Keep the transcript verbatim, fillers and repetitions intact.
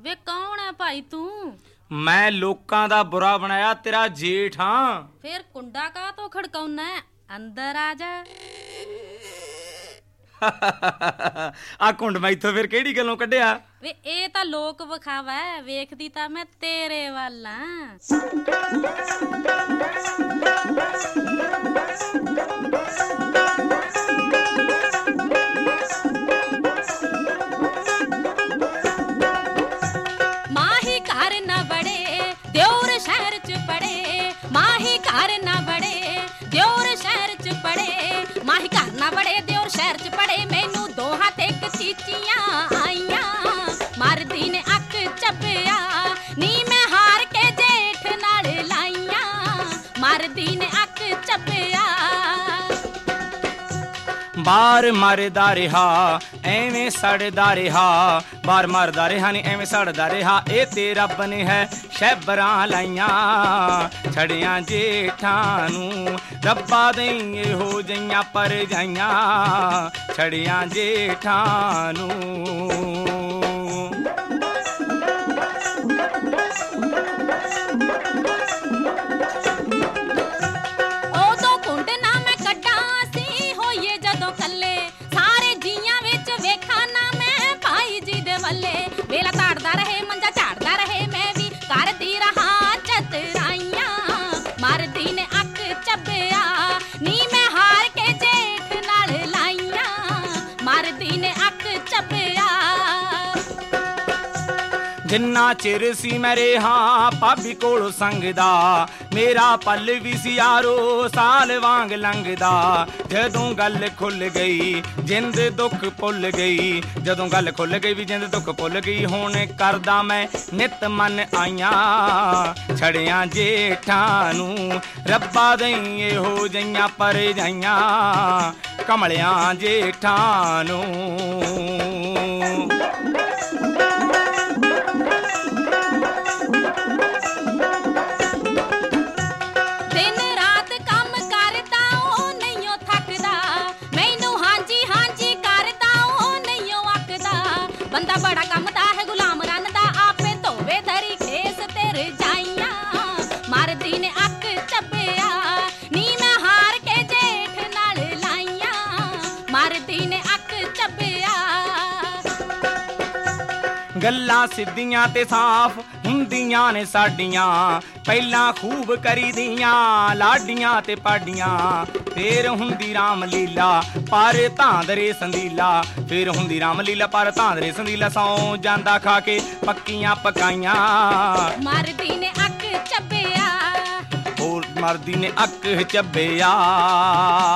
ਵੇ ਕੌਣ ਹੈ ਭਾਈ ਤੂੰ? ਮੈਂ ਲੋਕਾਂ ਦਾ ਬੁਰਾ ਬਣਾਇਆ ਤੇਰਾ ਜੇਠ ਹਾਂ। ਫੇਰ ਕੁੰਡਾ ਕਾਹ ਤੋਂ ਖੜਕਾਉਣਾ? ਅੰਦਰ ਆ ਜਾ। ਆ ਕੁੰਡ ਮੈਥੋਂ ਫਿਰ ਕਿਹੜੀ ਗੱਲੋਂ ਕੱਢਿਆ? ਵੇ ਇਹ ਤਾਂ ਲੋਕ ਵਿਖਾਵਾ ਹੈ, ਵੇਖਦੀ ਤਾਂ ਮੈਂ ਤੇਰੇ ਵੱਲ ਆਂ। ਮਾਹੀ ਘਰ ਨਾ ਬੜੇ ਦਿਉਰ ਸ਼ਹਿਰ ਚ ਪੜੇ, ਮਾਹੀ ਘਰ ਨਾ ਬੜੇ ਦਿਉਰ ਸ਼ਹਿਰ ਚ ਪੜੇ, ਮਾਹੀ ਘਰ ਨਾ ਬੜੇ ਦਿਉਰ ਸ਼ਹਿਰ ਚ ਪੜੇ। ਮੈਨੂੰ ਦੋ ਹੱਥ ਇੱਕ ਚੀਚੀਆਂ ਆਈਆਂ, ਮਰਦੀ ਨੇ ਅੱਖ ਚੱਬਿਆ ਨੀ ਮੈਂ ਹਾਰ ਕੇ ਜੇਠ ਨਾਲ ਲਾਈਆਂ, ਮਰਦੀ ਨੇ ਅੱਖ ਚੱਬਿਆ। ਬਾਰ ਮਰਦਾ ਰਿਹਾ ਐਵੇਂ ਸੜਦਾ ਰਿਹਾ, ਬਾਰ ਮਰਦਾ ਰਿਹਾ ਨੀ ਐਵੇਂ ਸੜਦਾ ਰਿਹਾ। ਇਹ ਤੇ ਰੱਬ ਨੇ ਹੈ ਸ਼ੈਬਰਾਂ ਲਾਈਆਂ, ਛੜਿਆਂ ਜੇਠਾਂ ਨੂੰ ਰੱਬਾ ਦਈ ਇਹੋ ਜਿਹੀਆਂ ਪਰਜਾਈਆਂ, ਛੜਿਆਂ ਜੇਠਾਂ ਨੂੰ। ਵੇਲਾ ਤਾੜਦਾ ਰਹੇ ਮੰਜਾ ਝਾੜਦਾ ਰਹੇ, ਮੈਂ ਵੀ ਕਰਦੀ ਰਹਾ ਚਤਰਾਈਆਂ, ਮਰਦੀ ਨੇ ਅੱਖ ਚੱਬਿਆ ਨੀ ਮੈਂ ਹਾਰ ਕੇ ਜੇਠ ਨਾਲ ਲਾਈਆਂ, ਮਰਦੀ ਨੇ ਅੱਖ ਚੱਬਿਆ। ਜਿੰਨਾ ਚਿਰ ਸੀ ਮੈਂ ਰਿਹਾ ਭਾਬੀ ਕੋਲੋਂ ਸੰਗਦਾ, ਮੇਰਾ ਪਲ ਵੀ ਸੀ ਯਾਰੋ ਸਾਲ ਵਾਂਗ ਲੰਘਦਾ। ਜਦੋਂ ਗੱਲ ਖੁੱਲ ਗਈ ਜਿੰਦ ਦੁੱਖ ਭੁੱਲ ਗਈ, ਜਦੋਂ ਗੱਲ ਖੁੱਲ ਗਈ ਵੀ ਜਿੰਦ ਦੁੱਖ ਭੁੱਲ ਗਈ। ਹੁਣ ਕਰਦਾ ਮੈਂ ਨਿਤ ਮਨ ਆਈਆਂ, ਛੜਿਆਂ ਜੇਠਾਂ ਨੂੰ ਰੱਬਾ ਦਈ ਇਹੋ ਜਿਹੀਆਂ ਪਰਜਾਈਆਂ, ਕਮਲਿਆਂ ਜੇਠਾਂ ਨੂੰ। ਬੰਦਾ ਬੜਾ ਕੰਮ ਦਾ ਹੈ ਗੁਲਾਮ ਰਨ ਦਾ, ਆਪੇ ਧੋਵੇ ਧਰੀ ਖੇਸ ਤੇ ਰਜਾਈਆਂ, ਮਰਦੀ ਨੇ ਅੱਖ ਚੱਬਿਆ ਨੀ ਮੈਂ ਹਾਰ ਕੇ ਜੇਠ ਨਾਲ ਲਾਈਆਂ, ਮਰਦੀ ਨੇ ਅੱਖ ਚੱਬਿਆ। ਗੱਲਾਂ ਸਿੱਧੀਆਂ ਤੇ ਸਾਫ਼ ਹੁੰਦੀਆਂ ਨੇ ਸਾਡੀਆਂ, ਪਹਿਲਾਂ ਖੂਬ ਕਰੀਦੀਆਂ ਲਾਡੀਆਂ ਤੇ ਪਾਡੀਆਂ। ਫੇਰ ਹੁੰਦੀ ਰਾਮ ਲੀਲਾ ਪਰ ਧਾਂਦਰੇ ਸੰਦੀਲਾ, ਫੇਰ ਹੁੰਦੀ ਰਾਮ ਲੀਲਾ ਪਰ ਧਾਂਦਰੇ ਸੰਦੀਲਾ। ਸੌ ਜਾਂਦਾ ਖਾ ਕੇ ਪੱਕੀਆਂ ਪਕਾਈਆਂ, ਮਰਦੀ ਨੇ ਅੱਖ ਚੱਬਿਆ, ਹੋਰ ਮਰਦੀ ਨੇ ਅੱਖ ਚੱਬਿਆ।